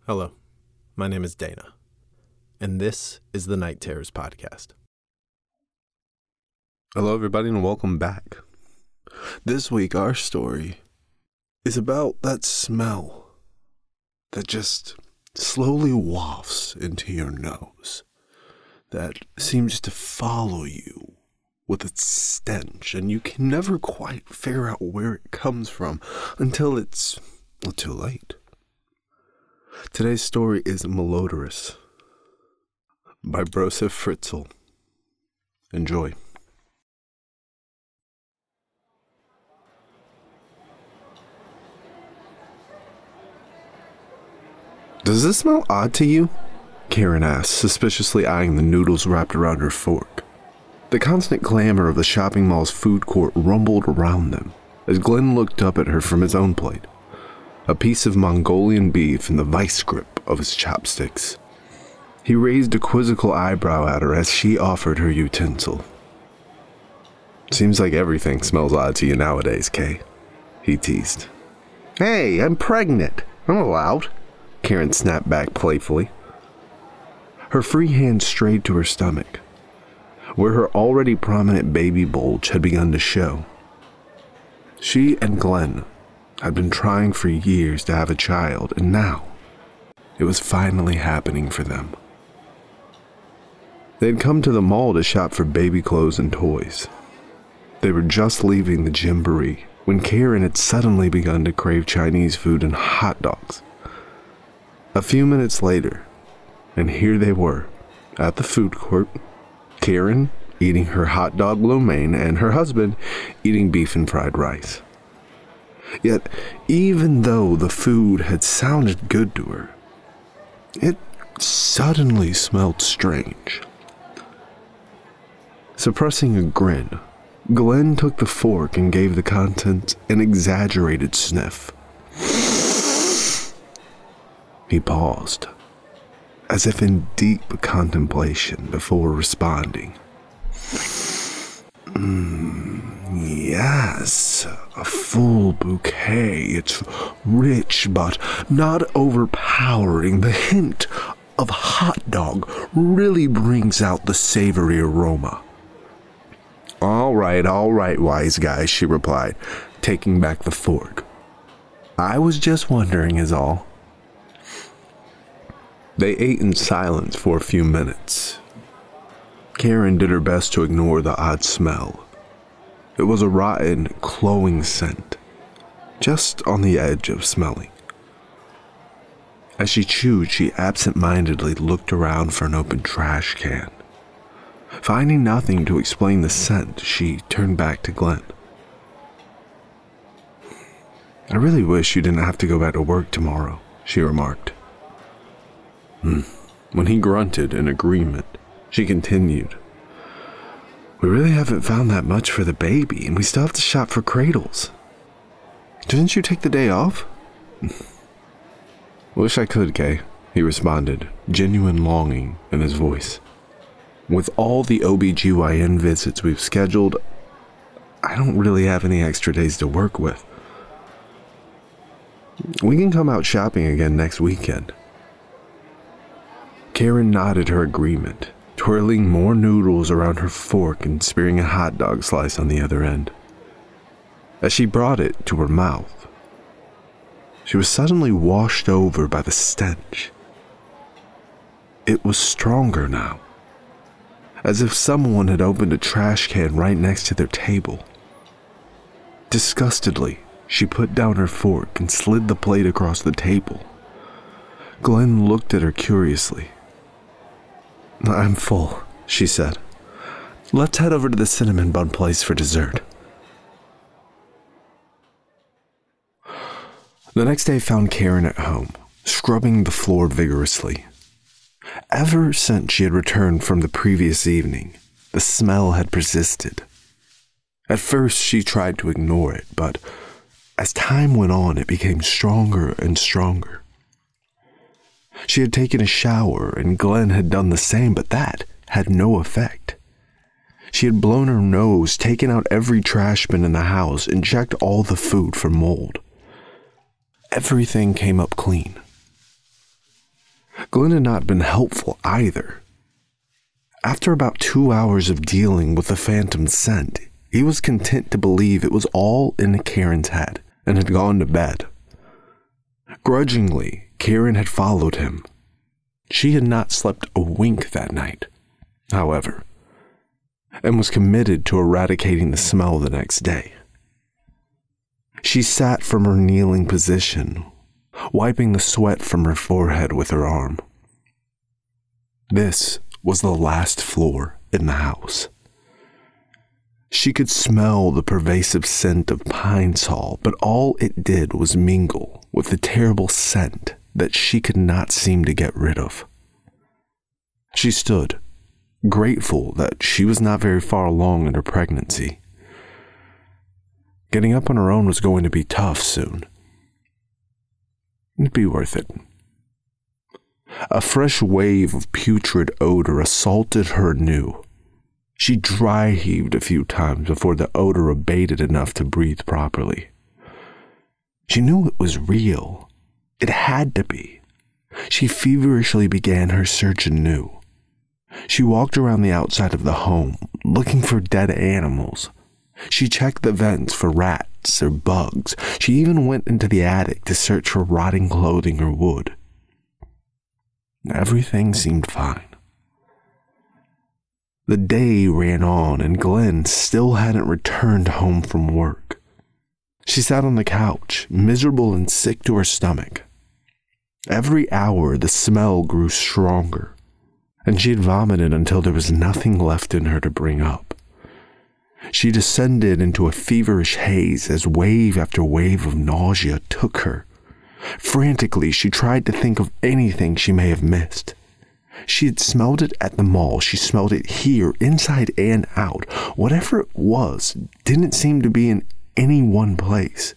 Hello, my name is Dana, and this is the Night Terrors Podcast. Hello, everybody, and welcome back. This week, our story is about that smell that just slowly wafts into your nose, that seems to follow you with its stench, and you can never quite figure out where it comes from until it's too late. Today's story is Malodorous by Broseph Fritzl. Enjoy. Does this smell odd to you? Karen asked, suspiciously eyeing the noodles wrapped around her fork. The constant clamor of the shopping mall's food court rumbled around them as Glenn looked up at her from his own plate, a piece of Mongolian beef in the vice grip of his chopsticks. He raised a quizzical eyebrow at her as she offered her utensil. Seems like everything smells odd to you nowadays, Kay, he teased. Hey, I'm pregnant. I'm allowed, Karen snapped back playfully. Her free hand strayed to her stomach, where her already prominent baby bulge had begun to show. She and Glenn had been trying for years to have a child, and now it was finally happening for them. They had come to the mall to shop for baby clothes and toys. They were just leaving the Gymboree when Karen had suddenly begun to crave Chinese food and hot dogs. A few minutes later, and here they were, at the food court, Karen eating her hot dog lo mein and her husband eating beef and fried rice. Yet, even though the food had sounded good to her, it suddenly smelled strange. Suppressing a grin, Glenn took the fork and gave the contents an exaggerated sniff. He paused, as if in deep contemplation before responding. Yes, a full bouquet. It's rich but not overpowering. The hint of hot dog really brings out the savory aroma. All right, wise guy, she replied, taking back the fork. I was just wondering is all. They ate in silence for a few minutes. Karen did her best to ignore the odd smell. It was a rotten, cloying scent, just on the edge of smelling. As she chewed, she absent-mindedly looked around for an open trash can. Finding nothing to explain the scent, she turned back to Glenn. I really wish you didn't have to go back to work tomorrow, she remarked. When he grunted in agreement, she continued. We really haven't found that much for the baby, and we still have to shop for cradles. Didn't you take the day off? Wish I could, Kay, he responded, genuine longing in his voice. With all the OBGYN visits we've scheduled, I don't really have any extra days to work with. We can come out shopping again next weekend. Karen nodded her agreement, twirling more noodles around her fork and spearing a hot dog slice on the other end. As she brought it to her mouth, she was suddenly washed over by the stench. It was stronger now, as if someone had opened a trash can right next to their table. Disgustedly, she put down her fork and slid the plate across the table. Glenn looked at her curiously. I'm full, she said. Let's head over to the cinnamon bun place for dessert. The next day found Karen at home, scrubbing the floor vigorously. Ever since she had returned from the previous evening, the smell had persisted. At first, she tried to ignore it, but as time went on, it became stronger and stronger. She had taken a shower, and Glenn had done the same, but that had no effect. She had blown her nose, taken out every trash bin in the house, and checked all the food for mold. Everything came up clean. Glenn had not been helpful either. After about 2 hours of dealing with the phantom scent, he was content to believe it was all in Karen's head and had gone to bed. Grudgingly, Karen had followed him. She had not slept a wink that night, however, and was committed to eradicating the smell the next day. She sat from her kneeling position, wiping the sweat from her forehead with her arm. This was the last floor in the house. She could smell the pervasive scent of Pine-Sol, but all it did was mingle with the terrible scent that she could not seem to get rid of. She stood, grateful that she was not very far along in her pregnancy. Getting up on her own was going to be tough soon. It'd be worth it. A fresh wave of putrid odor assaulted her anew. She dry heaved a few times before the odor abated enough to breathe properly. She knew it was real. It had to be. She feverishly began her search anew. She walked around the outside of the home, looking for dead animals. She checked the vents for rats or bugs. She even went into the attic to search for rotting clothing or wood. Everything seemed fine. The day ran on and Glenn still hadn't returned home from work. She sat on the couch, miserable and sick to her stomach. Every hour the smell grew stronger, and she had vomited until there was nothing left in her to bring up. She descended into a feverish haze as wave after wave of nausea took her. Frantically, she tried to think of anything she may have missed. She had smelled it at the mall. She smelled it here, inside and out. Whatever it was didn't seem to be in any one place.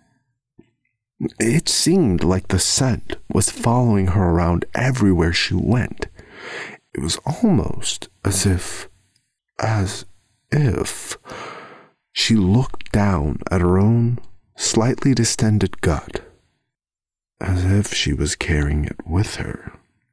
It seemed like the scent was following her around everywhere she went. It was almost as if she looked down at her own slightly distended gut, as if she was carrying it with her.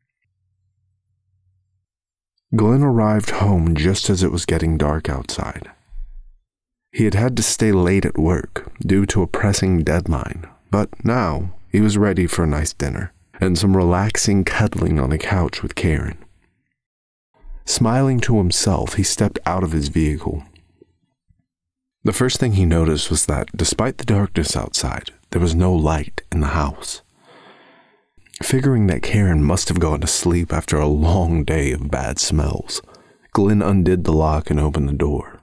Glenn arrived home just as it was getting dark outside. He had had to stay late at work due to a pressing deadline, but now he was ready for a nice dinner and some relaxing cuddling on the couch with Karen. Smiling to himself, he stepped out of his vehicle. The first thing he noticed was that, despite the darkness outside, there was no light in the house. Figuring that Karen must have gone to sleep after a long day of bad smells, Glenn undid the lock and opened the door.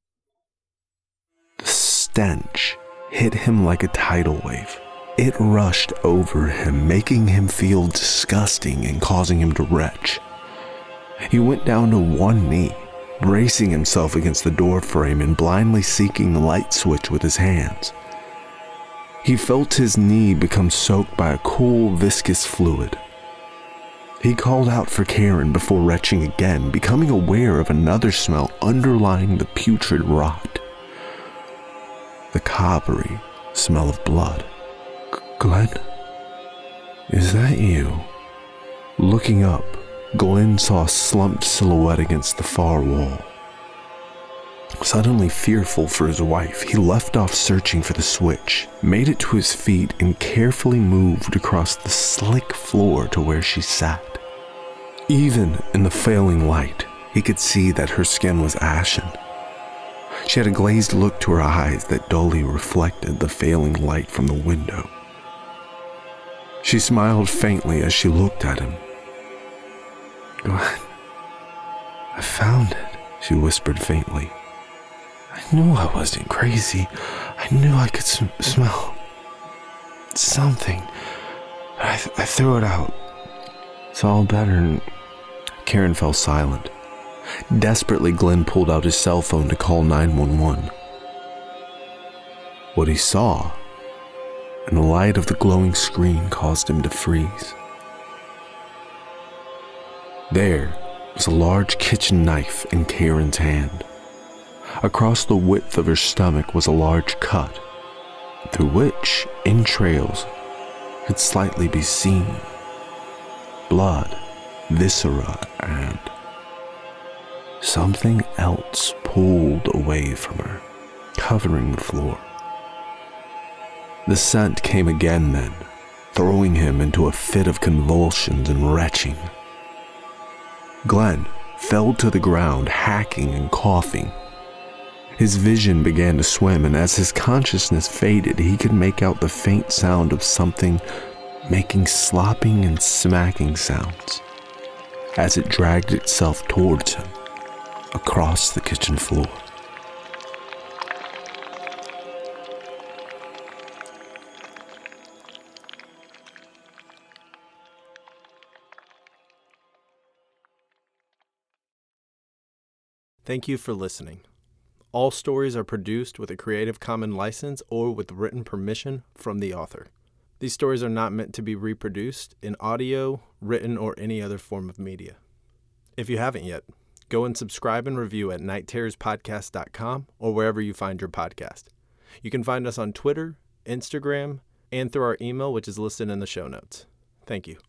The stench hit him like a tidal wave. It rushed over him, making him feel disgusting and causing him to retch. He went down to one knee, bracing himself against the door frame and blindly seeking the light switch with his hands. He felt his knee become soaked by a cool, viscous fluid. He called out for Karen before retching again, becoming aware of another smell underlying the putrid rot. The coppery smell of blood. Glenn? Is that you? Looking up, Glenn saw a slumped silhouette against the far wall. Suddenly fearful for his wife, he left off searching for the switch, made it to his feet, and carefully moved across the slick floor to where she sat. Even in the failing light, he could see that her skin was ashen. She had a glazed look to her eyes that dully reflected the failing light from the window. She smiled faintly as she looked at him. "Glenn, I found it," she whispered faintly. "I knew I wasn't crazy. I knew I could smell something. I threw it out. It's all better." And Karen fell silent. Desperately, Glenn pulled out his cell phone to call 911. What he saw and the light of the glowing screen caused him to freeze. There was a large kitchen knife in Karen's hand. Across the width of her stomach was a large cut, through which entrails could slightly be seen. blood, viscera, and something else pulled away from her, covering the floor. The scent came again then, throwing him into a fit of convulsions and retching. Glenn fell to the ground, hacking and coughing. His vision began to swim, and as his consciousness faded, he could make out the faint sound of something making slopping and smacking sounds as it dragged itself towards him across the kitchen floor. Thank you for listening. All stories are produced with a Creative Commons license or with written permission from the author. These stories are not meant to be reproduced in audio, written, or any other form of media. If you haven't yet, go and subscribe and review at nightterrorspodcast.com or wherever you find your podcast. You can find us on Twitter, Instagram, and through our email, which is listed in the show notes. Thank you.